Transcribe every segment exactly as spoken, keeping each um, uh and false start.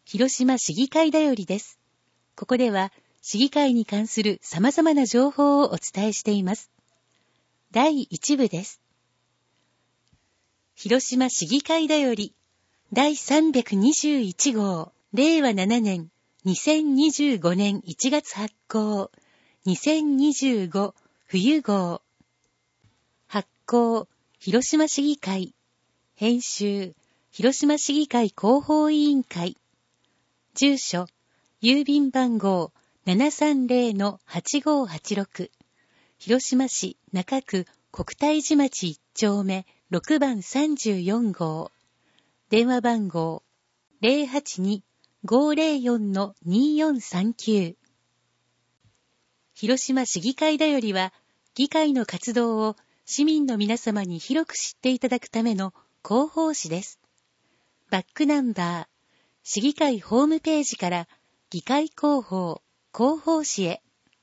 広島市議会だよりです。ここでは市議会に関する様々な情報をお伝えしています。だいいち部です。広島市議会だよりだいさんびゃくにじゅういち号、れいわななねん、にせんにじゅうごねんいちがつ発行、にせんにじゅうご冬号。発行、広島市議会。編集、広島市議会広報委員会。住所、郵便番号 ななさんぜろのはちごはちろく。広島市中区国体寺町いっ丁目ろくばんさんじゅうよん号。電話番号 ゼロはちに ごゼロよんのによんさんきゅう。広島市議会だよりは、議会の活動を市民の皆様に広く知っていただくための広報誌です。バックナンバー、市議会ホームページから議会広報、広報誌へ。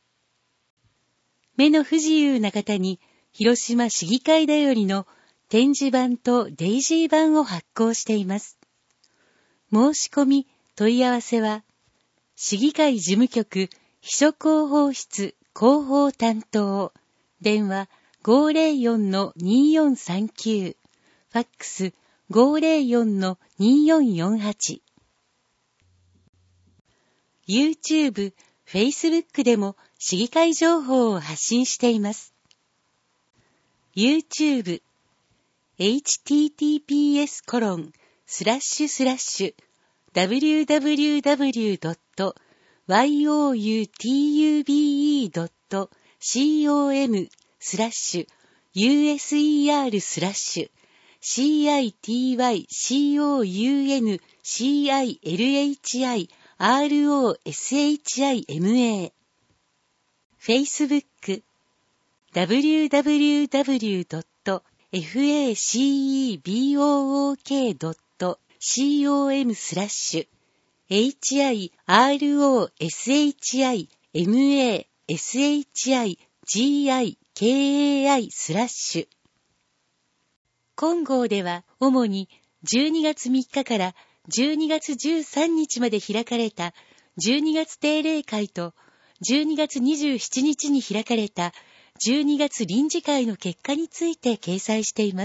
目の不自由な方に広島市議会だよりの展示版とデイジー版を発行しています。申し込み、問い合わせは、市議会事務局秘書広報室広報担当、電話 ごゼロよんのによんさんきゅう、ファックス ごゼロよんのによんよんはち。YouTube、Facebook でも市議会情報を発信しています。YouTube、エイチティーティーピーエスコロンスラッシュスラッシュダブリューダブリューダブリュードットワイオーユーティーユービーイードットコムスラッシュユーエスイーアールスラッシュシーアイティーワイシーオーユーエヌシーアイエルエイチアイアールオーエスエイチアイエムエー。Facebook、ダブリューダブリューダブリュードットファクボークドットコムスラッシュエイチアイアールオーエスエイチアイエムエーエスエイチアイジーアイケーエーアイスラッシュ。今号では主にじゅうにがつみっかからじゅうにがつじゅうさんにちまで開かれたじゅうにがつ定例会とじゅうにがつにじゅうしちにちに開かれたじゅうにがつ臨時会の結果について掲載しています。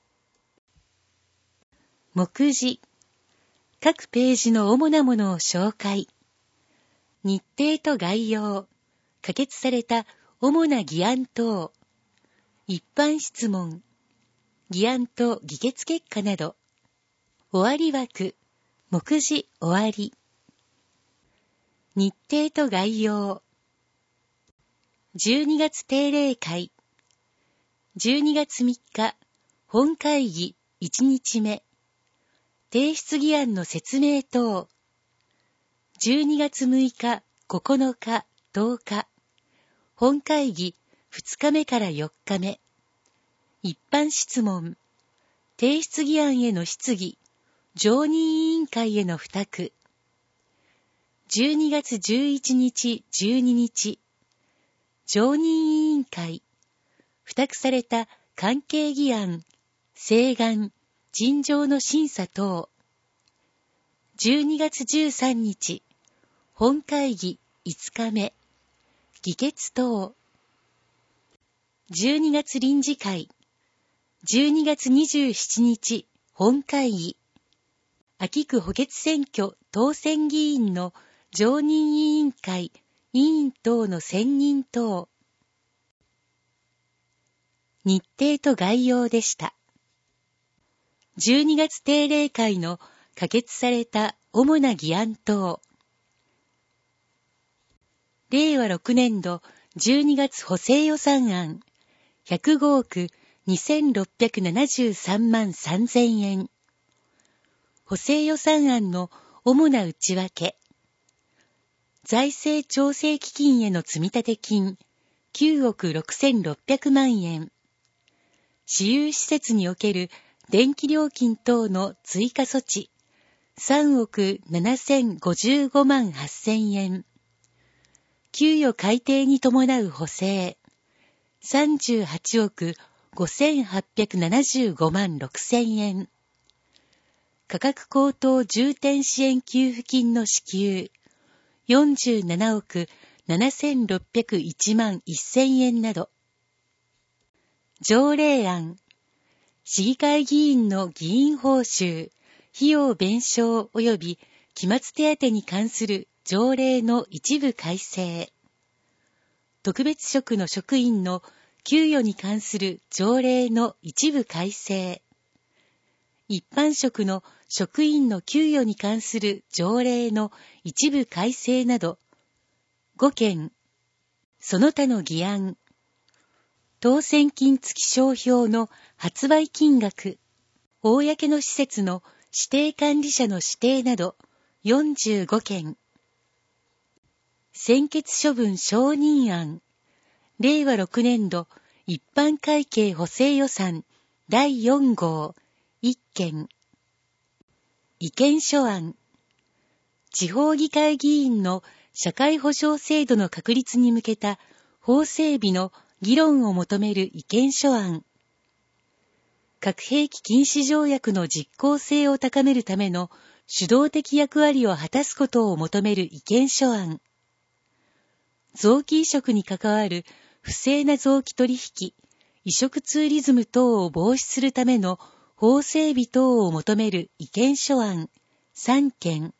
目次、各ページの主なものを紹介。日程と概要、可決された主な議案等、一般質問、議案と議決結果など、終わり枠、目次終わり。日程と概要。じゅうにがつ定例会。じゅうにがつみっか、本会議いちにちめ。提出議案の説明等。じゅうにがつむいか、ここのか、とおか。本会議ふつかめからよっかめ。一般質問。提出議案への質疑。常任委員会への付託。じゅうにがつじゅういちにち、じゅうににち。常任委員会。付託された関係議案、請願、陳情の審査等。じゅうにがつじゅうさんにち、本会議いつかめ。議決等。じゅうにがつ臨時会。じゅうにがつにじゅうしちにち、本会議。秋区補欠選挙当選議員の常任委員会、委員等の選任等。日程と概要でした。じゅうにがつ定例会の可決された主な議案等。れいわろくねんどじゅうにがつ補正予算案ひゃくごおくにせんろっぴゃくななじゅうさんまんさんぜんえん。補正予算案の主な内訳。財政調整基金への積立金きゅうおくろくせんろっぴゃくまんえん。私有施設における電気料金等の追加措置さんおくななせんごじゅうごまんはっせんえん。給与改定に伴う補正さんじゅうはちおくごせんはっぴゃくななじゅうごまんろくせんえん。 価格高騰重点支援給付金の支給、よんじゅうななおくななせんろっぴゃくいちまんせんえんなど。条例案、市議会議員の議員報酬、費用弁償及び期末手当に関する条例の一部改正。特別職の職員の給与に関する条例の一部改正。一般職の職員の給与に関する条例の一部改正などごけん。その他の議案。当選金付商標の発売金額。公の施設の指定管理者の指定などよんじゅうごけん。専決処分承認案。れいわろくねんど一般会計補正予算だいよんごういっけん。意見書案。地方議会議員の社会保障制度の確立に向けた法整備の議論を求める意見書案。核兵器禁止条約の実効性を高めるための主導的役割を果たすことを求める意見書案。臓器移植に関わる不正な臓器取引、移植ツーリズム等を防止するための法整備等を求める意見書案さんけん。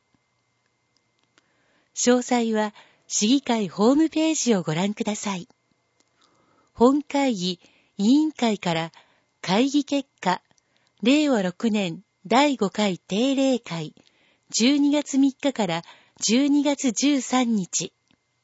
詳細は市議会ホームページをご覧ください。本会議委員会から会議結果、れいわろくねんだいごかい定例会、じゅうにがつみっかからじゅうにがつじゅうさんにち。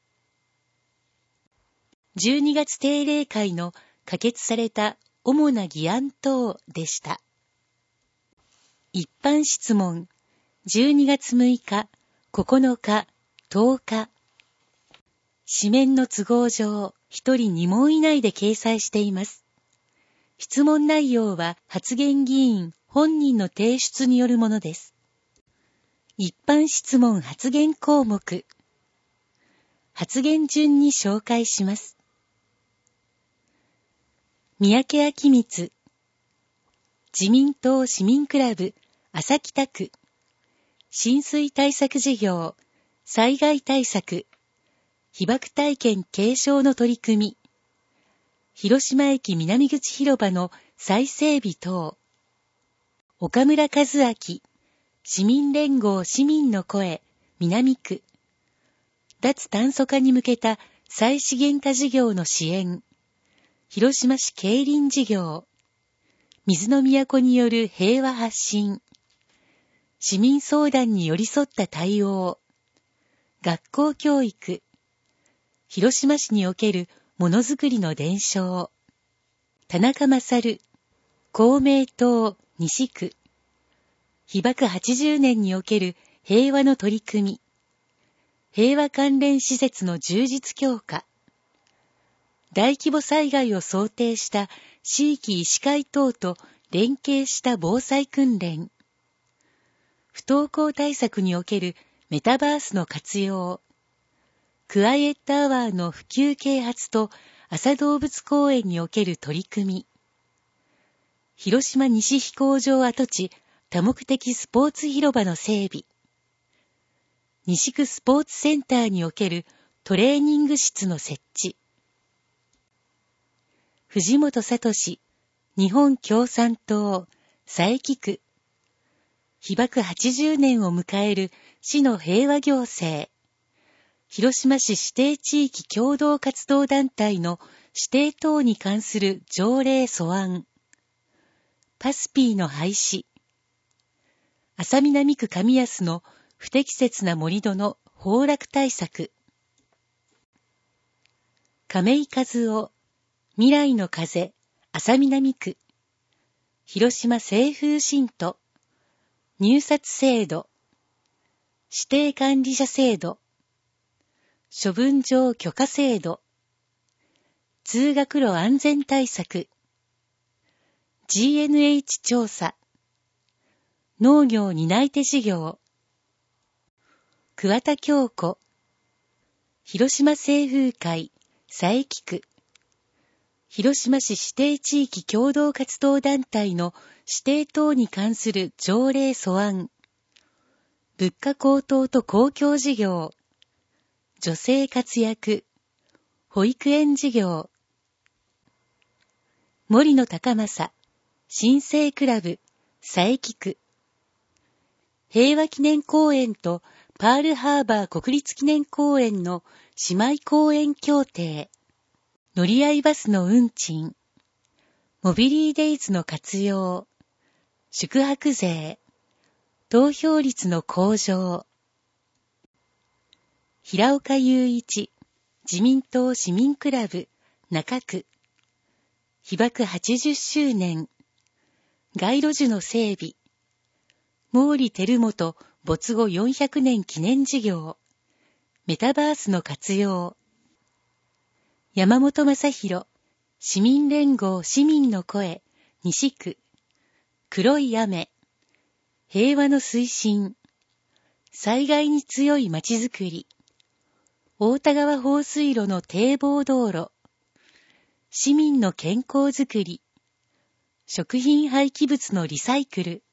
じゅうにがつ定例会の可決された主な議案等でした。一般質問、じゅうにがつむいか、ここのか、とおか。紙面の都合上、ひとりにもん以内で掲載しています。質問内容は発言議員本人の提出によるものです。一般質問発言項目。発言順に紹介します。三宅昭光。自民党市民クラブ、朝北区。浸水対策事業、災害対策、被爆体験継承の取り組み。広島駅南口広場の再整備等。岡村和明、市民連合市民の声、南区。脱炭素化に向けた再資源化事業の支援。広島市競輪事業。水の都による平和発信。市民相談に寄り添った対応。学校教育。広島市におけるものづくりの伝承。田中勝、公明党西区。被爆はちじゅうねんにおける平和の取り組み。平和関連施設の充実強化。大規模災害を想定した地域医師会等と連携した防災訓練。不登校対策におけるメタバースの活用。クワイエットアワーの普及啓発と朝動物公園における取り組み。広島西飛行場跡地多目的スポーツ広場の整備。西区スポーツセンターにおけるトレーニング室の設置。藤本聡、日本共産党、佐伯区。被爆はちじゅうねんを迎える市の平和行政。広島市指定地域共同活動団体の指定等に関する条例素案。パスピーの廃止。安佐南区上安の不適切な盛り土の崩落対策。亀井和夫、未来の風、安佐南区。広島清風信徒。入札制度。指定管理者制度。処分場許可制度。通学路安全対策。ジーエヌエイチ 調査。農業担い手事業。桑田京子。広島清風会、佐伯区。 広島市指定地域共同活動団体の指定等に関する条例素案、物価高騰と公共事業、女性活躍、保育園事業、森野高政、新生クラブ、佐伯区、平和記念公園とパールハーバー国立記念公園の姉妹公園協定、乗り合いバスの運賃、モビリーデイズの活用、宿泊税、投票率の向上、平岡雄一、自民党市民クラブ、中区、被爆はちじゅっしゅうねん、街路樹の整備、毛利輝元没後よんひゃくねん記念事業、メタバースの活用、山本正弘、市民連合市民の声、西区、黒い雨、平和の推進、災害に強いまちづくり、太田川放水路の堤防道路、市民の健康づくり、食品廃棄物のリサイクル、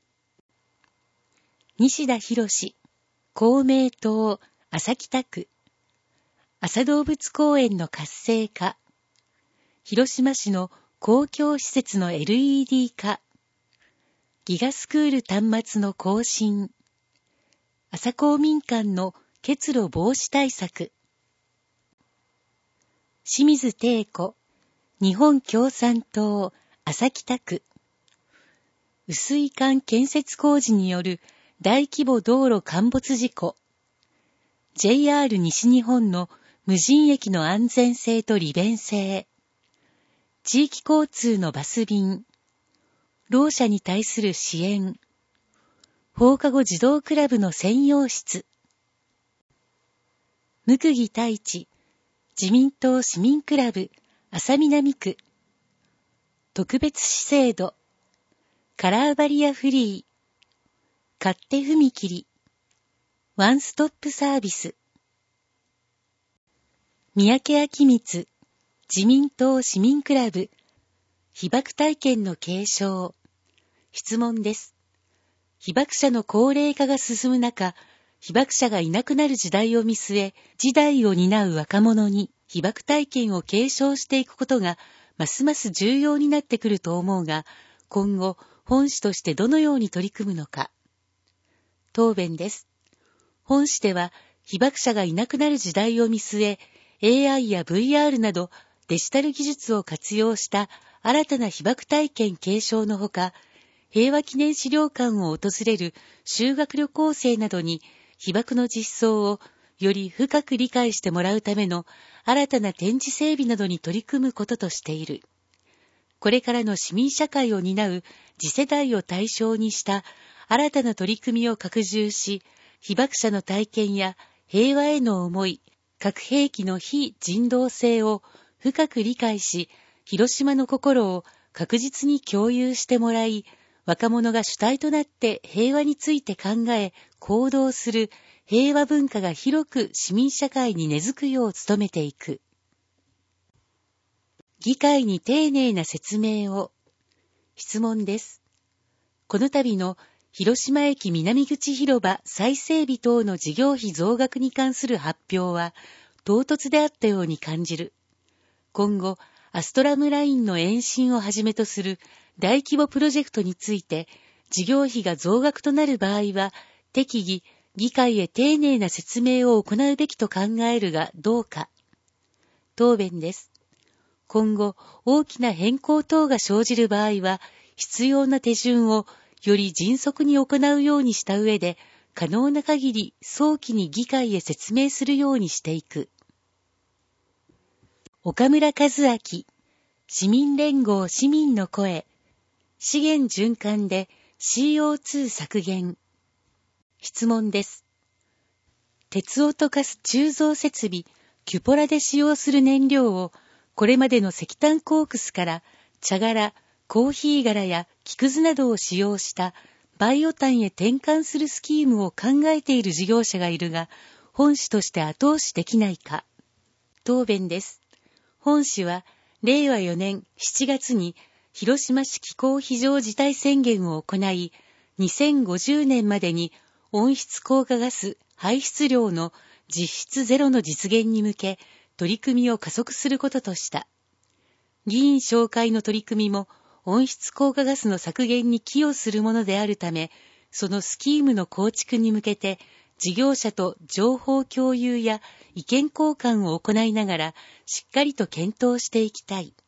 西田博史、公明党、朝北区、朝動物公園の活性化、広島市の公共施設の エルイーディー 化、ギガスクール端末の更新、朝公民館の結露防止対策、清水貞子、日本共産党、朝北区、雨水管建設工事による大規模道路陥没事故、ジェイアール 西日本の無人駅の安全性と利便性、地域交通のバス便、ろう者に対する支援、放課後児童クラブの専用室、向木太一、自民党市民クラブ、朝南区、特別市制度、カラーバリアフリー、勝手踏切、ワンストップサービス、三宅明光、自民党市民クラブ、被爆体験の継承。質問です。被爆者の高齢化が進む中、被爆者がいなくなる時代を見据え、時代を担う若者に被爆体験を継承していくことが、ますます重要になってくると思うが、今後、本市としてどのように取り組むのか。答弁です。本市では、被爆者がいなくなる時代を見据え、エーアイ や ブイアール などデジタル技術を活用した新たな被爆体験継承のほか、平和記念資料館を訪れる修学旅行生などに被爆の実相をより深く理解してもらうための新たな展示整備などに取り組むこととしている。これからの市民社会を担う次世代を対象にした新たな取り組みを拡充し、被爆者の体験や平和への思い、核兵器の非人道性を深く理解し、広島の心を確実に共有してもらい、若者が主体となって平和について考え、行動する平和文化が広く市民社会に根付くよう努めていく。議会に丁寧な説明を。質問です。この度の広島駅南口広場再整備等の事業費増額に関する発表は唐突であったように感じる。今後、アストラムラインの延伸をはじめとする大規模プロジェクトについて、事業費が増額となる場合は、適宜、議会へ丁寧な説明を行うべきと考えるがどうか。答弁です。今後、大きな変更等が生じる場合は、必要な手順をより迅速に行うようにした上で、可能な限り早期に議会へ説明するようにしていく。岡村和明、市民連合市民の声、資源循環で シーオーツー 削減。質問です。鉄を溶かす鋳造設備、キュポラで使用する燃料を、これまでの石炭コークスから茶殻、コーヒー殻や木くずなどを使用したバイオ炭へ転換するスキームを考えている事業者がいるが、本市として後押しできないか。答弁です。本市はれいわよねんしちがつに広島市気候非常事態宣言を行い、にせんごじゅうねんまでに温室効果ガス排出量の実質ゼロの実現に向け取り組みを加速することとした。議員紹介の取り組みも温室効果ガスの削減に寄与するものであるため、そのスキームの構築に向けて事業者と情報共有や意見交換を行いながらしっかりと検討していきたい。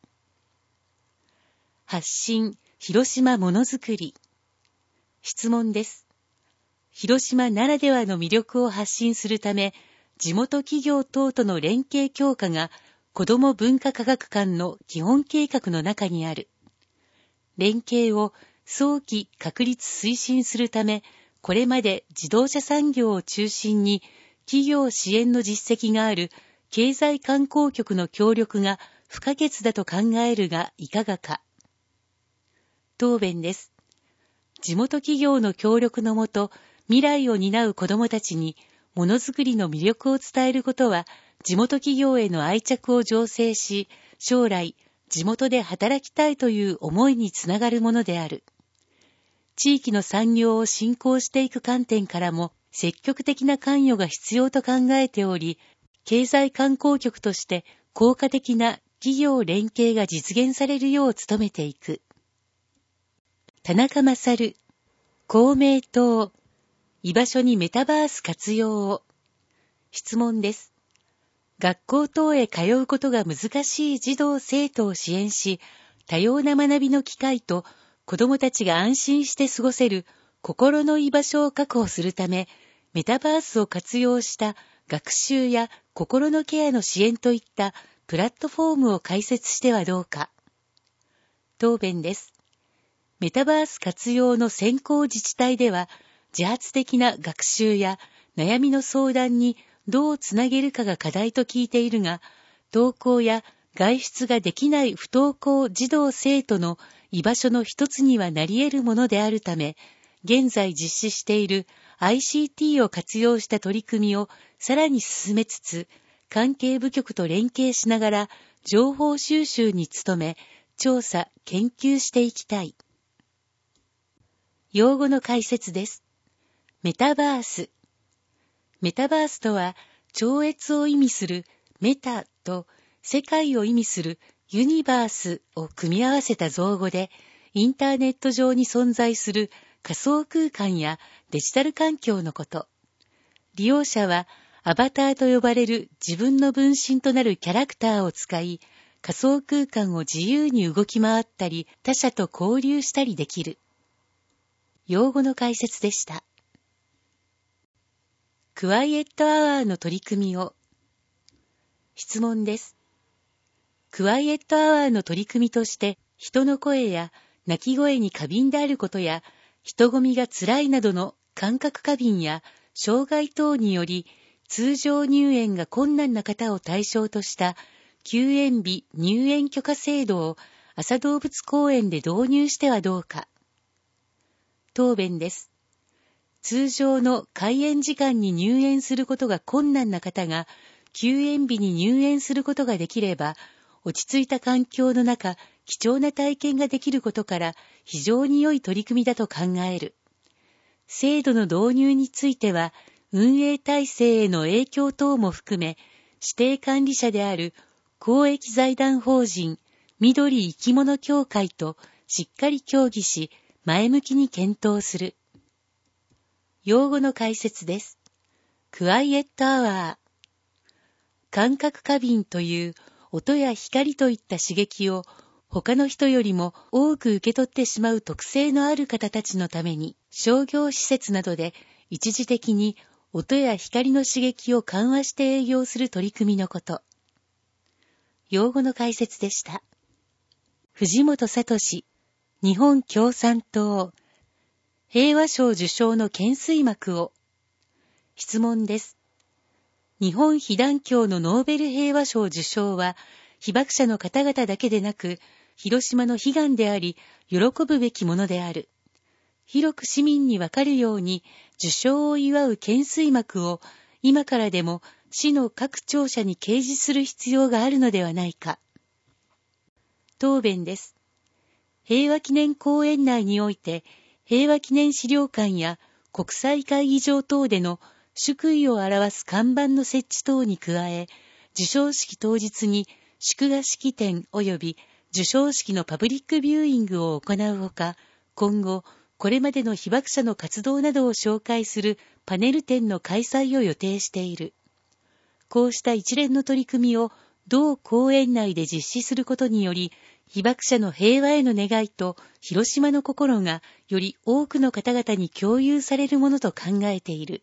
発信広島ものづくり。質問です。広島ならではの魅力を発信するため、地元企業等との連携強化が子ども文化科学館の基本計画の中にある。連携を早期確立推進するため、これまで自動車産業を中心に企業支援の実績がある経済観光局の協力が不可欠だと考えるがいかがか。答弁です。地元企業の協力のもと、未来を担う子どもたちにものづくりの魅力を伝えることは、地元企業への愛着を醸成し、将来、地元で働きたいという思いにつながるものである。地域の産業を振興していく観点からも、積極的な関与が必要と考えており、経済観光局として効果的な企業連携が実現されるよう努めていく。田中勝、公明党、居場所にメタバース活用を。質問です。学校等へ通うことが難しい児童生徒を支援し、多様な学びの機会と子どもたちが安心して過ごせる心の居場所を確保するため、メタバースを活用した学習や心のケアの支援といったプラットフォームを開設してはどうか。答弁です。メタバース活用の先行自治体では、自発的な学習や悩みの相談にどうつなげるかが課題と聞いているが、登校や外出ができない不登校児童生徒の居場所の一つにはなり得るものであるため、現在実施している アイシーティー を活用した取り組みをさらに進めつつ、関係部局と連携しながら情報収集に努め、調査・研究していきたい。用語の解説です。メタバース。メタバースとは、超越を意味するメタと世界を意味するユニバースを組み合わせた造語で、インターネット上に存在する仮想空間やデジタル環境のこと。利用者はアバターと呼ばれる自分の分身となるキャラクターを使い、仮想空間を自由に動き回ったり、他者と交流したりできる。用語の解説でした。クワイエットアワーの取り組みを。質問です。クワイエットアワーの取り組みとして、人の声や鳴き声に過敏であることや、人混みが辛いなどの感覚過敏や障害等により、通常入園が困難な方を対象とした休園日入園許可制度を安佐動物公園で導入してはどうか。答弁です。通常の開園時間に入園することが困難な方が、休園日に入園することができれば、落ち着いた環境の中、貴重な体験ができることから、非常に良い取り組みだと考える。制度の導入については、運営体制への影響等も含め、指定管理者である公益財団法人緑いきもの協会としっかり協議し、前向きに検討する。用語の解説です。クワイエットアワー。感覚過敏という音や光といった刺激を他の人よりも多く受け取ってしまう特性のある方たちのために、商業施設などで一時的に音や光の刺激を緩和して営業する取り組みのこと。用語の解説でした。藤本聡、日本共産党平和賞受賞の懸垂幕を。質問です。日本被団協のノーベル平和賞受賞は、被爆者の方々だけでなく、広島の悲願であり、喜ぶべきものである。広く市民にわかるように、受賞を祝う懸垂幕を、今からでも市の各庁舎に掲示する必要があるのではないか。 答弁です。平和記念公園内において、平和記念資料館や国際会議場等での祝意を表す看板の設置等に加え、授賞式当日に祝賀式典及び授賞式のパブリックビューイングを行うほか、今後、これまでの被爆者の活動などを紹介するパネル展の開催を予定している。こうした一連の取り組みを同公園内で実施することにより、被爆者の平和への願いと広島の心がより多くの方々に共有されるものと考えている。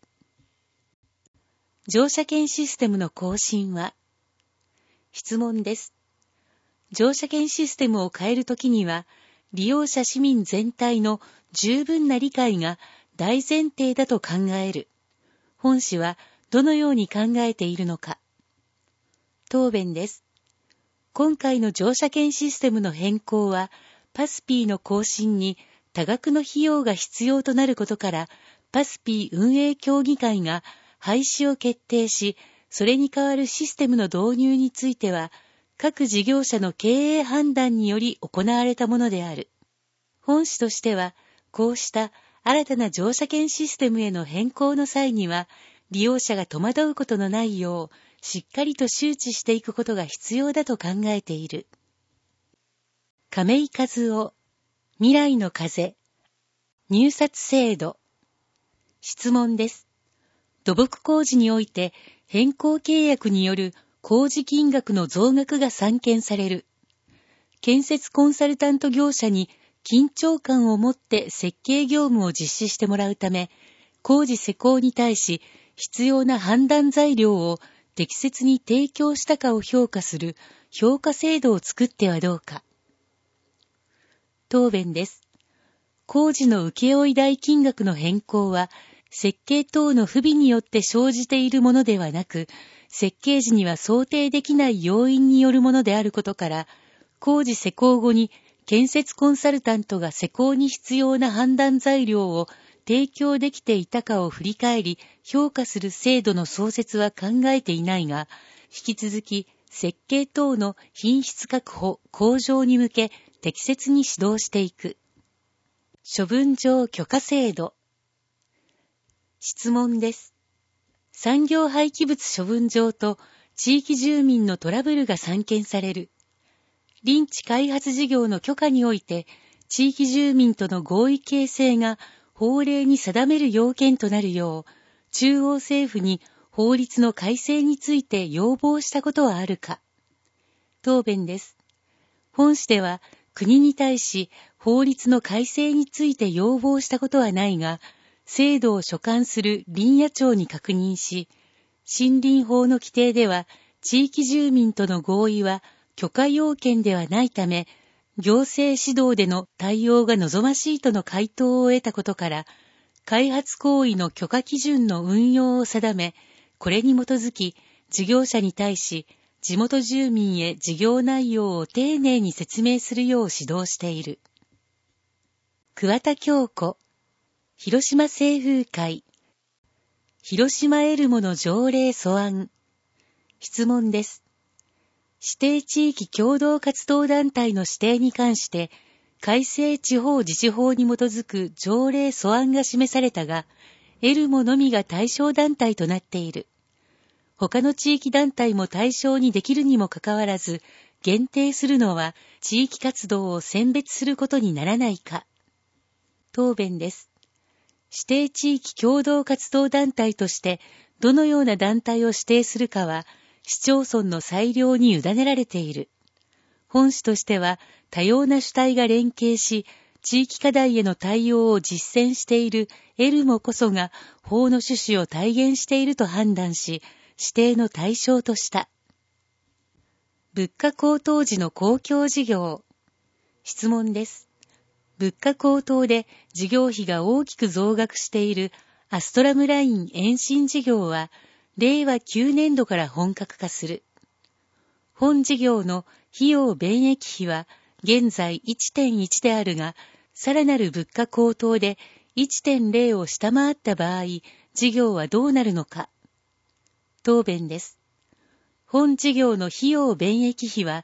乗車券システムの更新は？質問です。乗車券システムを変えるときには、利用者市民全体の十分な理解が大前提だと考える。本氏はどのように考えているのか。答弁です。今回の乗車券システムの変更は、パスピーの更新に多額の費用が必要となることから、パスピー運営協議会が廃止を決定し、それに代わるシステムの導入については、各事業者の経営判断により行われたものである。本氏としては、こうした新たな乗車券システムへの変更の際には、利用者が戸惑うことのないよう、しっかりと周知していくことが必要だと考えている。亀井和夫、未来の風、入札制度。質問です。土木工事において変更契約による工事金額の増額が散見される。建設コンサルタント業者に緊張感を持って設計業務を実施してもらうため、工事施工に対し必要な判断材料を適切に提供したかを評価する評価制度を作ってはどうか。答弁です。工事の請負代金額の変更は、設計等の不備によって生じているものではなく、設計時には想定できない要因によるものであることから、工事施工後に建設コンサルタントが施工に必要な判断材料を提供できていたかを振り返り評価する制度の創設は考えていないが、引き続き設計等の品質確保向上に向け適切に指導していく。処分場許可制度。質問です。産業廃棄物処分場と地域住民のトラブルが散見される。林地開発事業の許可において、地域住民との合意形成が法令に定める要件となるよう、中央政府に法律の改正について要望したことはあるか。答弁です。本市では国に対し法律の改正について要望したことはないが、制度を所管する林野庁に確認し、森林法の規定では地域住民との合意は許可要件ではないため、行政指導での対応が望ましいとの回答を得たことから、開発行為の許可基準の運用を定め、これに基づき事業者に対し、地元住民へ事業内容を丁寧に説明するよう指導している。桑田京子、広島清風会、広島エルモの条例素案。質問です。指定地域共同活動団体の指定に関して、改正地方自治法に基づく条例素案が示されたが、エルモのみが対象団体となっている。他の地域団体も対象にできるにもかかわらず、限定するのは地域活動を選別することにならないか。答弁です。指定地域共同活動団体として、どのような団体を指定するかは、市町村の裁量に委ねられている。本市としては多様な主体が連携し、地域課題への対応を実践しているエルモこそが法の趣旨を体現していると判断し、指定の対象とした。物価高騰時の公共事業。質問です。物価高騰で事業費が大きく増額しているアストラムライン延伸事業は、れいわきゅうねんどから本格化する。本事業の費用弁益比は現在 いってんいち であるが、さらなる物価高騰で いってんゼロ を下回った場合、事業はどうなるのか。答弁です。本事業の費用弁益比は、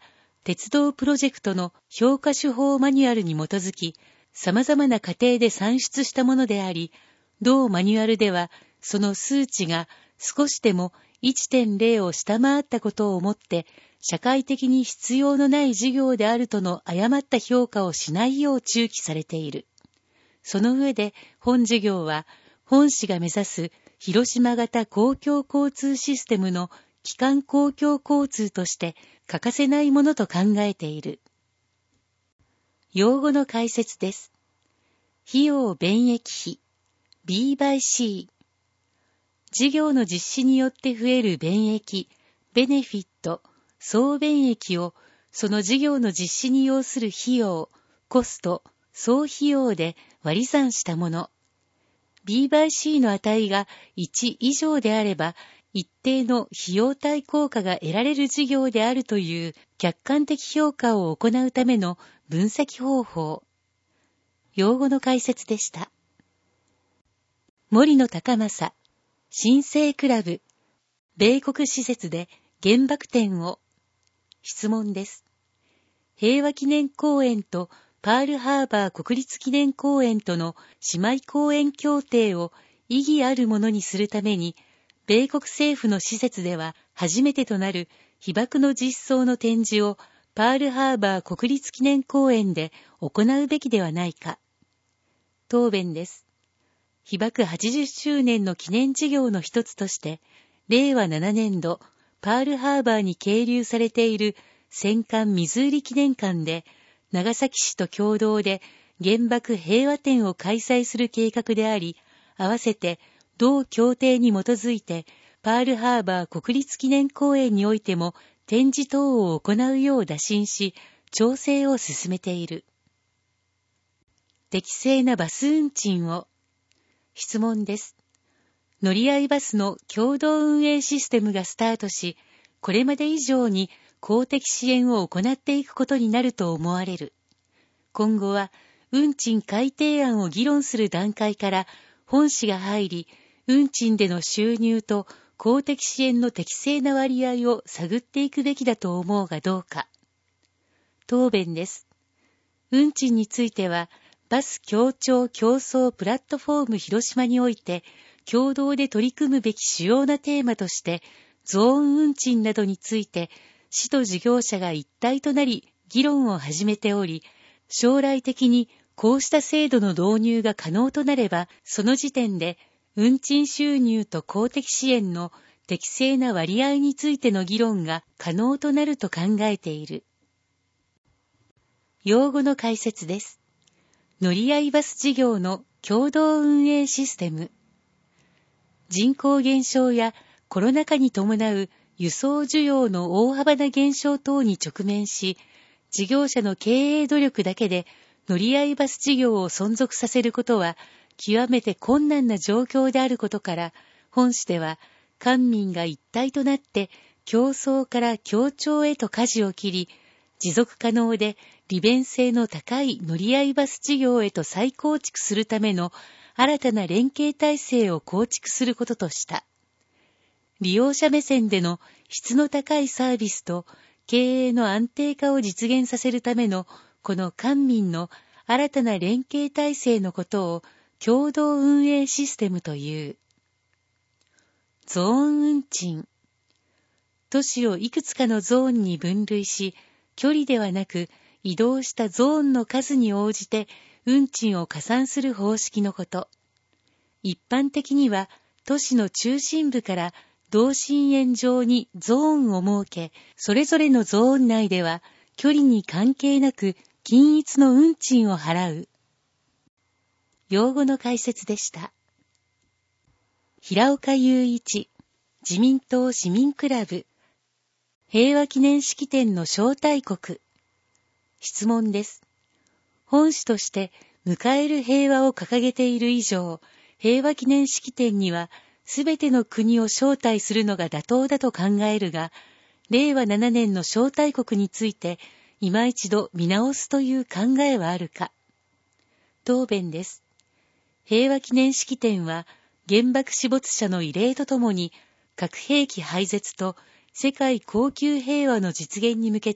鉄道プロジェクトの評価手法マニュアルに基づき、様々な過程で算出したものであり、同マニュアルでは、その数値が少しでも いってんゼロ を下回ったことをもって、社会的に必要のない事業であるとの誤った評価をしないよう注記されている。その上で、本事業は、本市が目指す広島型公共交通システムの基幹公共交通として欠かせないものと考えている。用語の解説です。費用弁益費 B by C。事業の実施によって増える弁益、ベネフィット、総弁益をその事業の実施に要する費用、コスト、総費用で割り算したもの。B by C の値がいち以上であれば、一定の費用対効果が得られる事業であるという客観的評価を行うための分析方法。用語の解説でした。森野高政、新生クラブ、米国施設で原爆展を。質問です。平和記念公園とパールハーバー国立記念公園との姉妹公園協定を意義あるものにするために、米国政府の施設では初めてとなる被爆の実相の展示をパールハーバー国立記念公園で行うべきではないか。答弁です。被爆はちじゅっしゅうねんの記念事業の一つとして、れいわななねんど、パールハーバーに係留されている戦艦水売記念館で、長崎市と共同で原爆平和展を開催する計画であり、合わせて同協定に基づいて、パールハーバー国立記念公園においても展示等を行うよう打診し、調整を進めている。適正なバス運賃を。質問です。乗り合いバスの共同運営システムがスタートし、これまで以上に公的支援を行っていくことになると思われる。今後は、運賃改定案を議論する段階から本市が入り、運賃での収入と公的支援の適正な割合を探っていくべきだと思うがどうか。答弁です。運賃については、バス協調競争プラットフォーム広島において、共同で取り組むべき主要なテーマとして、ゾーン運賃などについて、市と事業者が一体となり、議論を始めており、将来的にこうした制度の導入が可能となれば、その時点で、運賃収入と公的支援の適正な割合についての議論が可能となると考えている。用語の解説です。乗り合いバス事業の共同運営システム。人口減少やコロナ禍に伴う輸送需要の大幅な減少等に直面し、事業者の経営努力だけで乗り合いバス事業を存続させることは極めて困難な状況であることから、本市では官民が一体となって競争から協調へと舵を切り、持続可能で利便性の高い乗り合いバス事業へと再構築するための新たな連携体制を構築することとした。利用者目線での質の高いサービスと経営の安定化を実現させるためのこの官民の新たな連携体制のことを共同運営システムという。ゾーン運賃。都市をいくつかのゾーンに分類し、距離ではなく移動したゾーンの数に応じて運賃を加算する方式のこと。一般的には都市の中心部から同心円状にゾーンを設け、それぞれのゾーン内では距離に関係なく均一の運賃を払う。用語の解説でした。平岡雄一、自民党市民クラブ、平和記念式典の招待国。質問です。本市として迎える平和を掲げている以上、平和記念式典にはすべての国を招待するのが妥当だと考えるが、れいわななねんの招待国について今一度見直すという考えはあるか。答弁です。平和記念式典は原爆死没者の慰霊とともに核兵器廃絶と世界恒久平和の実現に向けた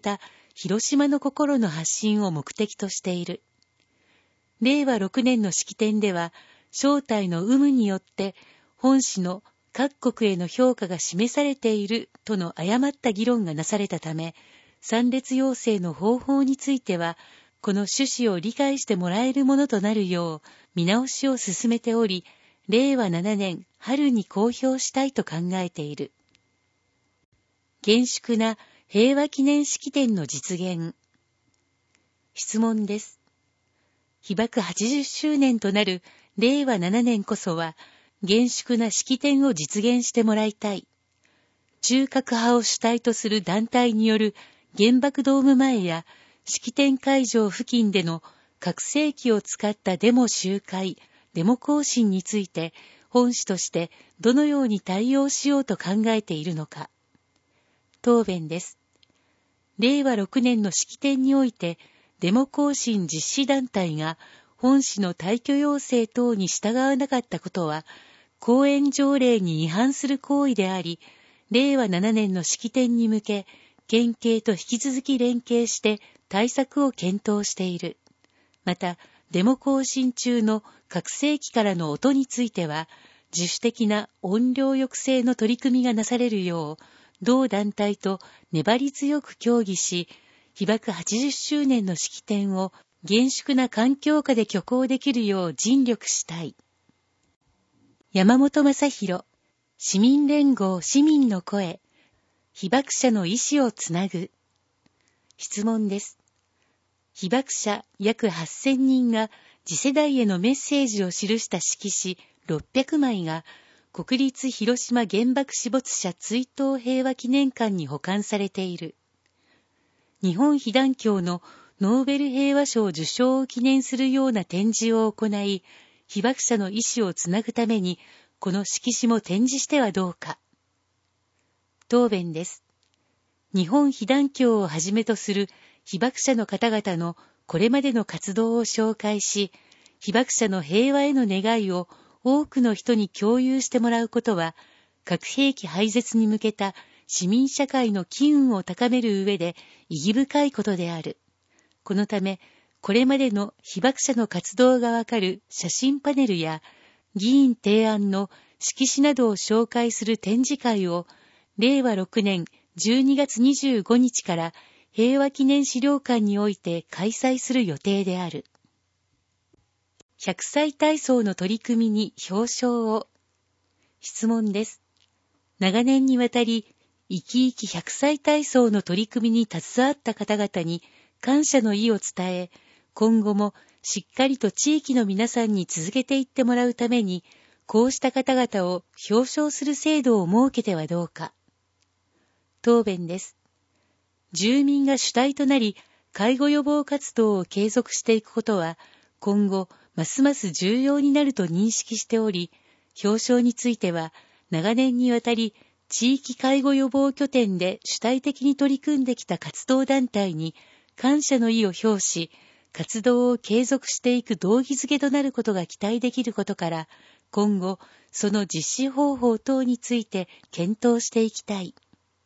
広島の心の発信を目的としている。れいわろくねんの式典では、正体の有無によって本誌の各国への評価が示されているとの誤った議論がなされたため、参列要請の方法については、この趣旨を理解してもらえるものとなるよう見直しを進めており、れいわななねん春に公表したいと考えている。厳粛な平和記念式典の実現。質問です。被爆はちじゅっしゅうねんとなるれいわななねんこそは、厳粛な式典を実現してもらいたい。中核派を主体とする団体による原爆ドーム前や式典会場付近での拡声器を使ったデモ集会、デモ行進について本誌としてどのように対応しようと考えているのか。答弁です。れいわろくねんの式典においてデモ行進実施団体が本誌の退去要請等に従わなかったことは、公演条例に違反する行為であり、れいわななねんの式典に向け、県警と引き続き連携して対策を検討している。また、デモ行進中の拡声器からの音については、自主的な音量抑制の取り組みがなされるよう、同団体と粘り強く協議し、被爆はちじゅっしゅうねんの式典を厳粛な環境下で挙行できるよう尽力したい。山本正弘、市民連合市民の声、被爆者の意思をつなぐ。質問です。被爆者約はっせんにんが次世代へのメッセージを記した色紙ろっぴゃくまいが国立広島原爆死没者追悼平和記念館に保管されている。日本被団協のノーベル平和賞受賞を記念するような展示を行い、被爆者の意思をつなぐために、この色紙も展示してはどうか。答弁です。日本被団協をはじめとする被爆者の方々のこれまでの活動を紹介し、被爆者の平和への願いを多くの人に共有してもらうことは、核兵器廃絶に向けた市民社会の機運を高める上で意義深いことである。このため、これまでの被爆者の活動がわかる写真パネルや議員提案の色紙などを紹介する展示会をれいわろくねんじゅうにがつにじゅうごにちから平和記念資料館において開催する予定である。ひゃくさい体操の取り組みに表彰を。質問です。長年にわたり、生き生きひゃくさい体操の取り組みに携わった方々に感謝の意を伝え、今後もしっかりと地域の皆さんに続けていってもらうために、こうした方々を表彰する制度を設けてはどうか。答弁です。住民が主体となり、介護予防活動を継続していくことは、今後、ますます重要になると認識しており、表彰については、長年にわたり、地域介護予防拠点で主体的に取り組んできた活動団体に、感謝の意を表し、活動を継続していく動機づけとなることが期待できることから、今後、その実施方法等について検討していきたい。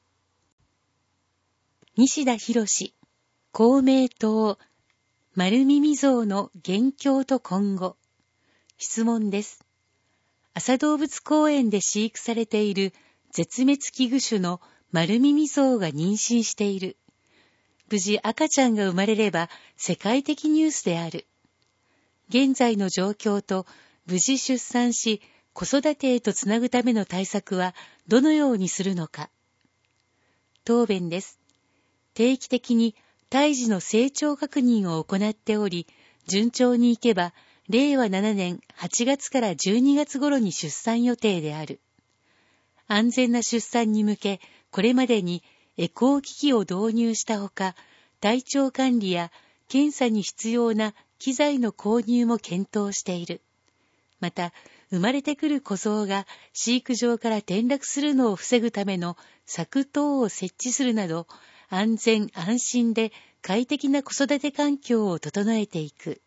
西田博史、公明党、丸耳象の現況と今後。質問です。安佐動物公園で飼育されている絶滅危惧種の丸耳象が妊娠している。無事赤ちゃんが生まれれば世界的ニュースである。現在の状況と無事出産し子育てへとつなぐための対策はどのようにするのか。答弁です。定期的に胎児の成長確認を行っており、順調にいけばれいわななねんはちがつからじゅうにがつ頃に出産予定である。安全な出産に向け、これまでにエコー機器を導入したほか、体調管理や検査に必要な機材の購入も検討している。また、生まれてくる子象が飼育場から転落するのを防ぐための柵等を設置するなど、安全安心で快適な子育て環境を整えていく。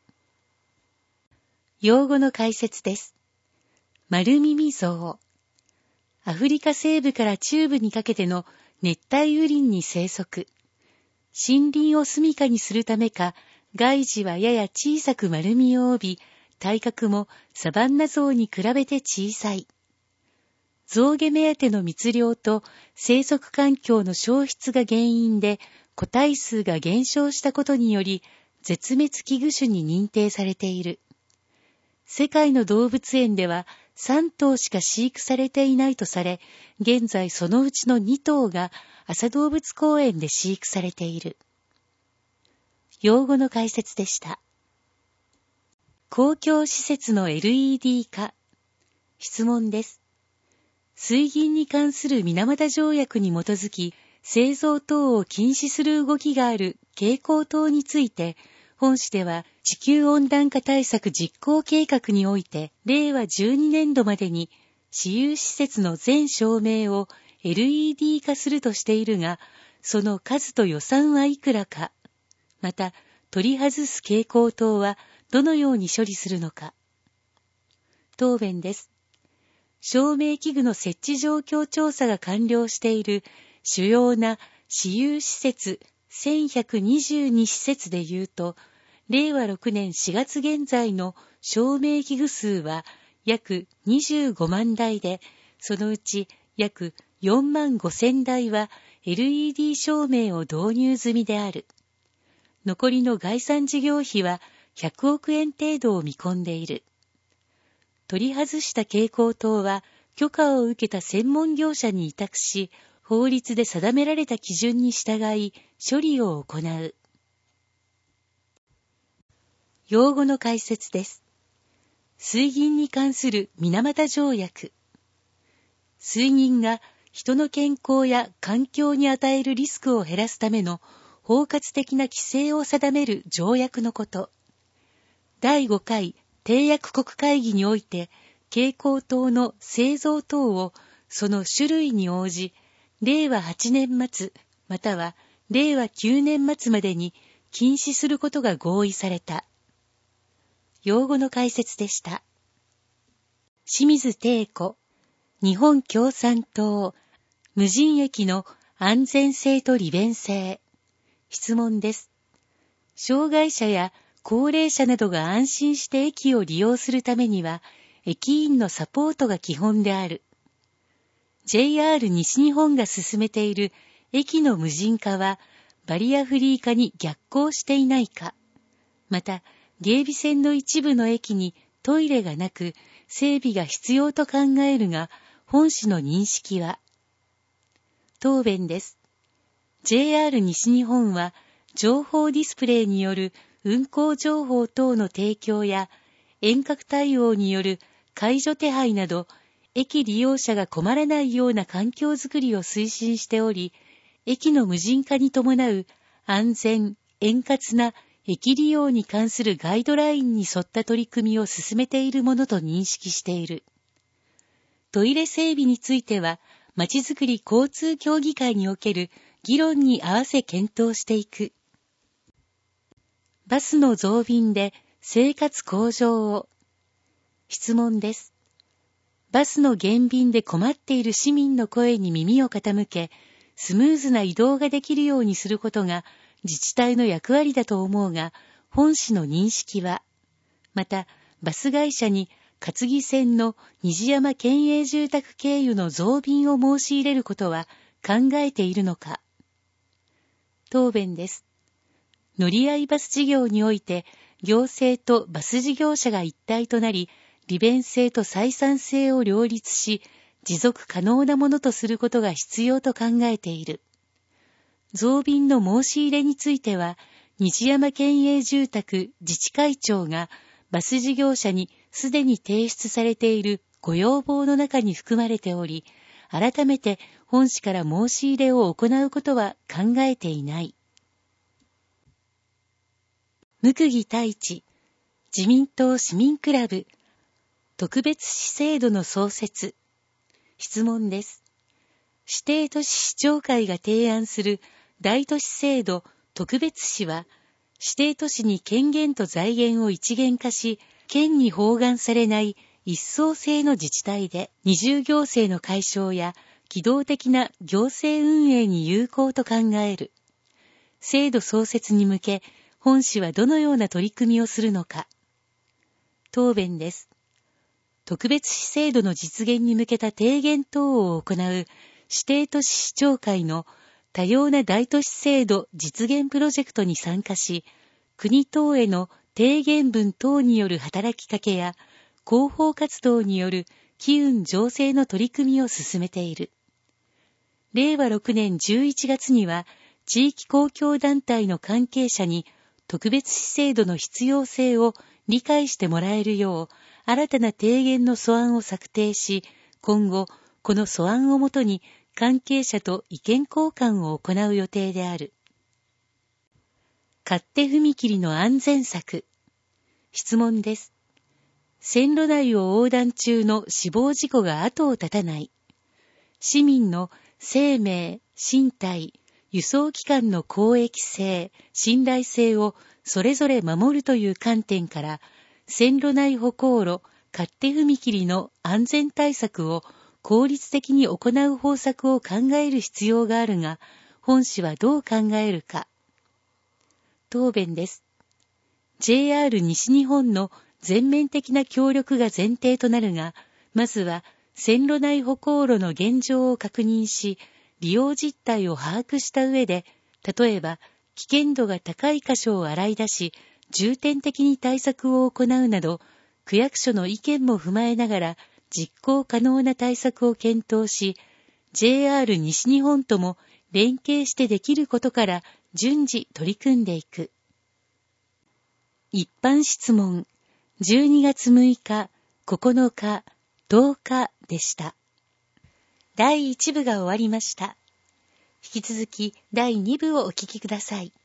用語の解説です。丸耳象。アフリカ西部から中部にかけての熱帯雨林に生息。 森林を住処にするためか、外耳はやや小さく丸みを帯び、体格もサバンナゾウに比べて小さい。象牙目当ての密猟と生息環境の消失が原因で個体数が減少したことにより絶滅危惧種に認定されている。世界の動物園ではさん頭しか飼育されていないとされ、現在そのうちのに頭が安佐動物公園で飼育されている。用語の解説でした。公共施設の エルイーディー 化。質問です。水銀に関する水俣条約に基づき、製造等を禁止する動きがある蛍光灯について、本誌では地球温暖化対策実行計画において、れいわじゅうにねんどまでに私有施設の全照明を エルイーディー 化するとしているが、その数と予算はいくらか、また取り外す蛍光灯はどのように処理するのか。答弁です。照明器具の設置状況調査が完了している主要な私有施設せんひゃくにじゅうに施設でいうと、れいわろくねんしがつ現在の照明器具数は約にじゅうごまんだいで、そのうち約よんまんごせんだいは エルイーディー 照明を導入済みである。残りの概算事業費はひゃくおくえん程度を見込んでいる。取り外した蛍光灯は許可を受けた専門業者に委託し、法律で定められた基準に従い処理を行う。用語の解説です。水銀に関する水俣条約。水銀が人の健康や環境に与えるリスクを減らすための包括的な規制を定める条約のこと。だいごかい締約国会議において、蛍光灯の製造等をその種類に応じ、れいわはちねん末またはれいわきゅうねん末までに禁止することが合意された。用語の解説でした。清水貞子、日本共産党、無人駅の安全性と利便性。質問です。障害者や高齢者などが安心して駅を利用するためには、駅員のサポートが基本である。ジェイアール 西日本が進めている駅の無人化は、バリアフリー化に逆行していないか。また、芸備線の一部の駅にトイレがなく、整備が必要と考えるが、本誌の認識は。答弁です。ジェイアール 西日本は、情報ディスプレイによる運行情報等の提供や遠隔対応による介助手配など、駅利用者が困らないような環境づくりを推進しており、駅の無人化に伴う安全、円滑な駅利用に関するガイドラインに沿った取り組みを進めているものと認識している。トイレ整備については、まちづくり交通協議会における議論に合わせ検討していく。バスの増便で生活向上を。質問です。バスの減便で困っている市民の声に耳を傾け、スムーズな移動ができるようにすることが自治体の役割だと思うが、本市の認識は、またバス会社に勝木線の虹山県営住宅経由の増便を申し入れることは考えているのか。答弁です。乗り合いバス事業において、行政とバス事業者が一体となり、利便性と採算性を両立し、持続可能なものとすることが必要と考えている。増便の申し入れについては、虹山県営住宅自治会長がバス事業者にすでに提出されているご要望の中に含まれており、改めて本市から申し入れを行うことは考えていない。向木太一、自民党市民クラブ、特別市制度の創設。質問です。指定都市市長会が提案する大都市制度特別市は、指定都市に権限と財源を一元化し、県に包含されない一層制の自治体で、二重行政の解消や機動的な行政運営に有効と考える。 制度創設に向け、本市はどのような取り組みをするのか。答弁です。特別市制度の実現に向けた提言等を行う指定都市市長会の多様な大都市制度実現プロジェクトに参加し、国等への提言文等による働きかけや広報活動による機運醸成の取り組みを進めている。れいわろくねんじゅういちがつには地域公共団体の関係者に特別市制度の必要性を理解してもらえるよう新たな提言の素案を策定し、今後この素案をもとに関係者と意見交換を行う予定である。勝手踏切の安全策。質問です。線路内を横断中の死亡事故が後を絶たない。市民の生命、身体、輸送機関の公益性、信頼性をそれぞれ守るという観点から、線路内歩行路、勝手踏切の安全対策を効率的に行う方策を考える必要があるが、本市はどう考えるか。答弁です。ジェイアール 西日本の全面的な協力が前提となるが、まずは線路内歩行路の現状を確認し、利用実態を把握した上で、例えば危険度が高い箇所を洗い出し、重点的に対策を行うなど、区役所の意見も踏まえながら実行可能な対策を検討し、ジェイアール 西日本とも連携してできることから順次取り組んでいく。一般質問、じゅうにがつむいか、ここのか、とおかでした。だいいちぶが終わりました。引き続きだいにぶをお聞きください。